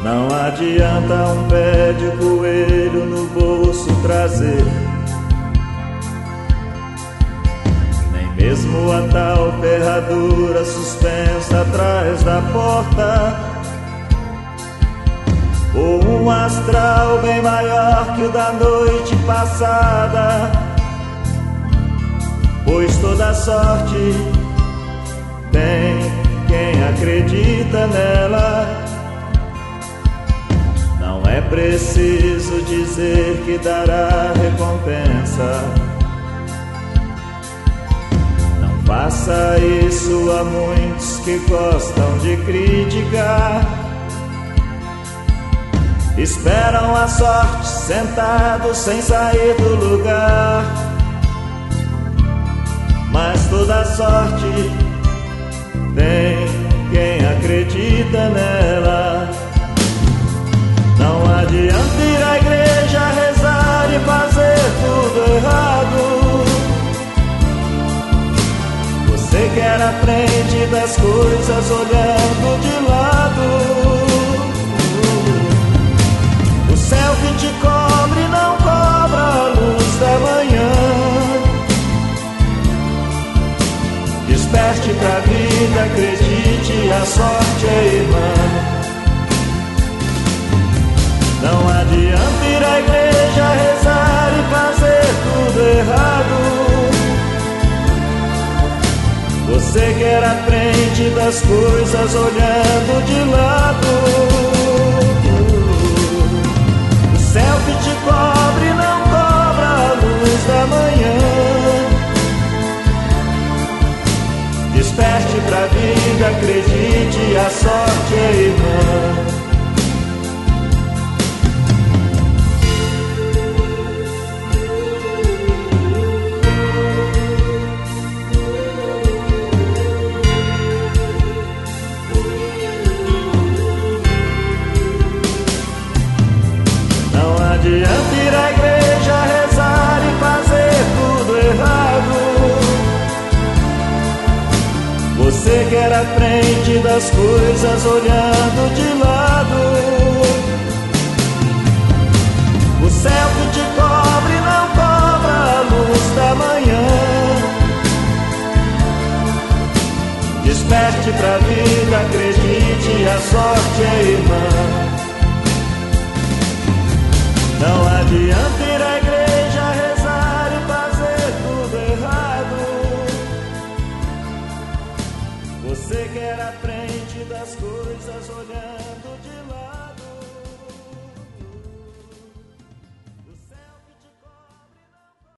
Não adianta um pé de coelho no bolso trazer, nem mesmo a tal ferradura suspensa atrás da porta, ou um astral bem maior que o da noite passada, pois toda sorte tem quem acredita nela. Não é preciso dizer que dará recompensa. Não faça isso a muitos que gostam de criticar. Esperam a sorte sentados sem sair do lugar. Mas toda sorte tem quem acredita nela. Não adianta ir à igreja, rezar e fazer tudo errado. Você quer a frente das coisas olhando de lado. O céu que te cobre não cobra a luz da manhã. Desperte pra vida, acredite, a sorte é irmã. Não adianta ir à igreja, rezar e fazer tudo errado. Você quer a frente das coisas olhando de lado. O céu que te cobre não cobra a luz da manhã. Desperte pra vida, acredite, a sorte é irmã. Não adianta ir à igreja, rezar e fazer tudo errado. Você quer a frente das coisas olhando de lado. O céu que te cobre não cobra a luz da manhã. Desperte pra vida, acredite, a sorte é irmã. Não adianta ir à igreja, rezar e fazer tudo errado. Você quer a frente das coisas olhando de lado.